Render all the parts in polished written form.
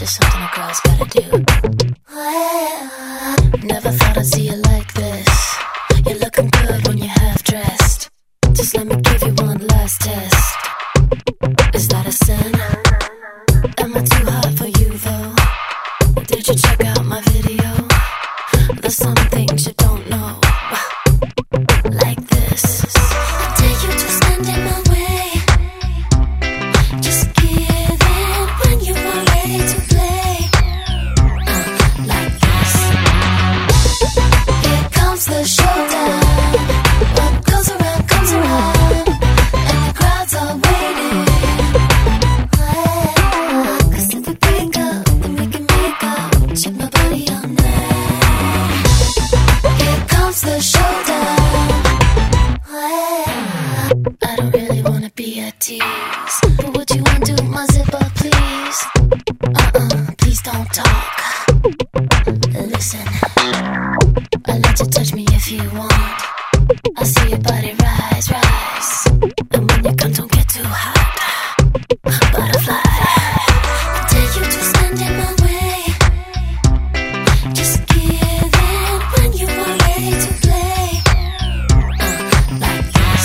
just something a girl's gotta do. Never thought I'd see you like this. You're looking good when you're half dressed. Just let me give you one last test. Is that a sin? Am I too hot for you though? Did you check out my video? There's some things you don't know. Like this. I dare you to stand in my way. Just give in when you are ready to play. Like this. Here comes the showdown. What goes around comes around, and the crowds are waiting. 'Cause if we break up, then we can make up. Check my body all night. Here comes the showdown. I don't really wanna be a tease, but would you undo my zipper, please? Please don't talk. Listen, I'll let you touch me if you want. I see your body rise, rise, and when you come, don't get too hot. Butterfly, I dare you to stand in my way. Just give in when you are ready to play. Like this.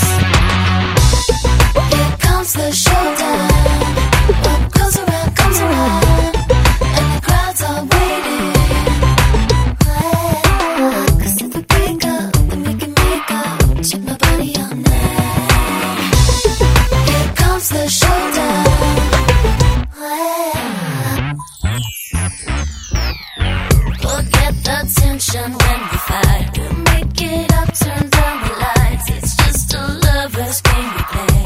Here comes the showdown. What goes around comes around, and the crowds are waiting. 'Cause if we break up, then we can make up. Check my body all night. Here comes the showdown. Forget the tension when we fight. We'll make it up, turn down the lights. It's just a lover's game we play.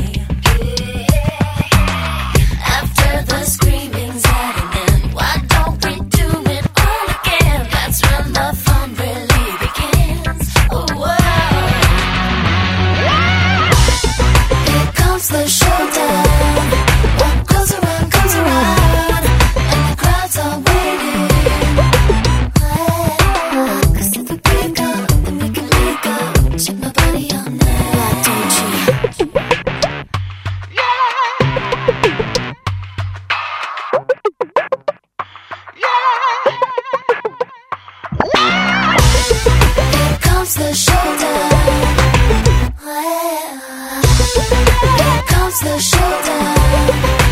After the screaming's at an end, why don't we do it all again? That's when the fun really begins. Oh, whoa. Here comes the showdown. What goes around comes around, and the crowds are waiting. 'Cause if we break up, then we can make up. Check my body all night. Why don't you? Here comes the showdown. Here comes the showdown.